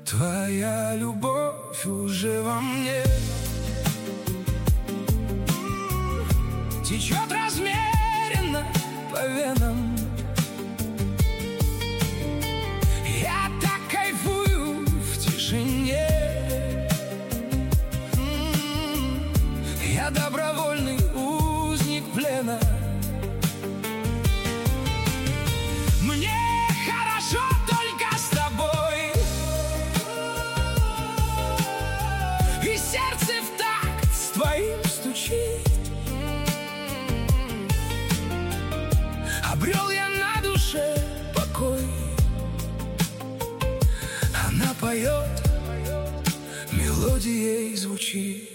Твоя любовь уже во мне течет размеренно по венам. Я так кайфую в тишине. Я добровольный узник плена. Мне хорошо только с тобой, и сердце в такт с твоим стучит. Обрел я на душе покой. Она поет, мелодией звучит.